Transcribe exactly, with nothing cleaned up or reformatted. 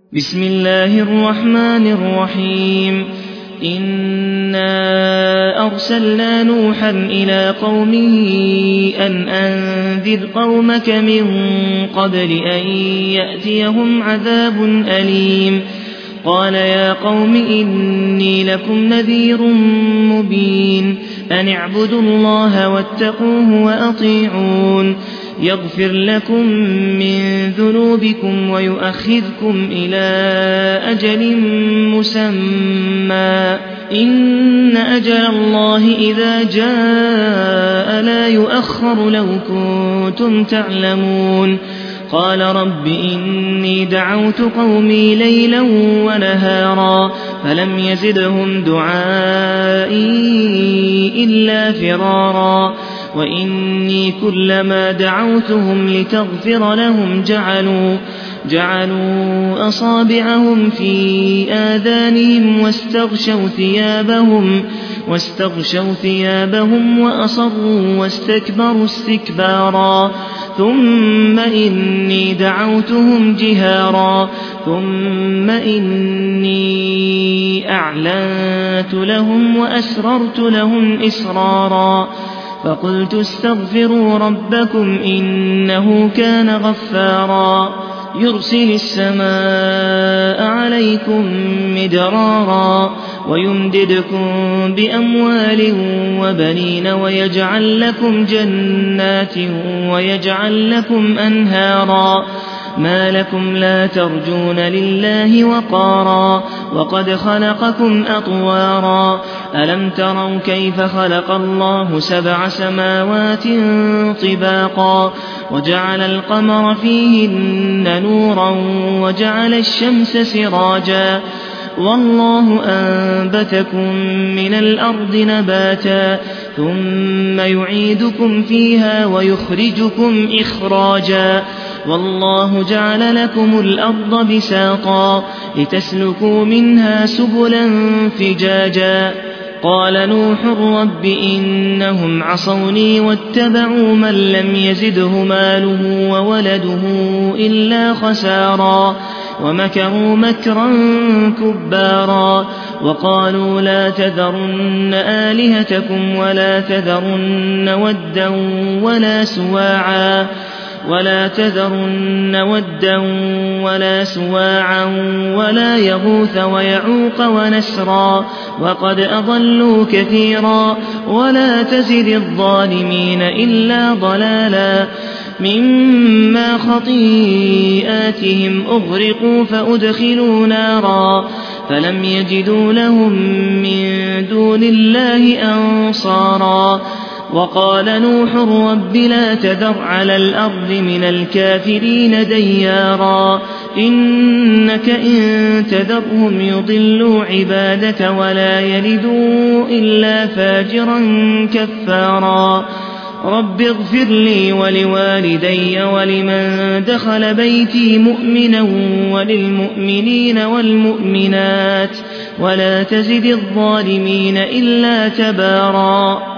بسم الله الرحمن الرحيم إنا أرسلنا نوحا إلى قومه أن أنذر قومك من قبل أن يأتيهم عذاب أليم قال يا قوم إني لكم نذير مبين أن اعبدوا الله واتقوه وأطيعون يغفر لكم من ذنوبكم ويؤخذكم إلى أجل مسمى إن أجل الله إذا جاء لا يؤخر لو كنتم تعلمون قال رب إني دعوت قومي ليلا ونهارا فلم يزدهم دعائي إلا فرارا وإني كلما دعوتهم لتغفر لهم جعلوا, جعلوا أصابعهم في آذانهم واستغشوا ثيابهم, واستغشوا ثيابهم وأصروا واستكبروا استكبارا ثم إني دعوتهم جهارا ثم إني أعلنت لهم وأسررت لهم إسرارا فقلت استغفروا ربكم إنه كان غفارا يرسل السماء عليكم مدرارا ويمددكم بأموال وبنين ويجعل لكم جنات ويجعل لكم أنهارا ما لكم لا ترجون لله وقارا وقد خلقكم أطوارا ألم تروا كيف خلق الله سبع سماوات طباقا وجعل القمر فيهن نورا وجعل الشمس سراجا والله أنبتكم من الأرض نباتا ثم يعيدكم فيها ويخرجكم إخراجا والله جعل لكم الأرض بساطا لتسلكوا منها سبلا فجاجا قال نوح رب إنهم عصوني واتبعوا من لم يزده ماله وولده إلا خسارا ومكروا مكرا كبارا وقالوا لا تذرن آلهتكم ولا تذرن ودا ولا سواعا ولا تذرن ودا ولا سواعا ولا يغوث ويعوق ونسرا وقد أضلوا كثيرا ولا تزد الظالمين إلا ضلالا مما خطيئاتهم أغرقوا فأدخلوا نارا فلم يجدوا لهم من دون الله أنصارا وقال نوح رب لا تذر على الأرض من الكافرين ديارا إنك إن تذرهم يضلوا عبادك ولا يلدوا إلا فاجرا كفارا رب اغفر لي ولوالدي ولمن دخل بيتي مؤمنا وللمؤمنين والمؤمنات ولا تزد الظالمين إلا تبارا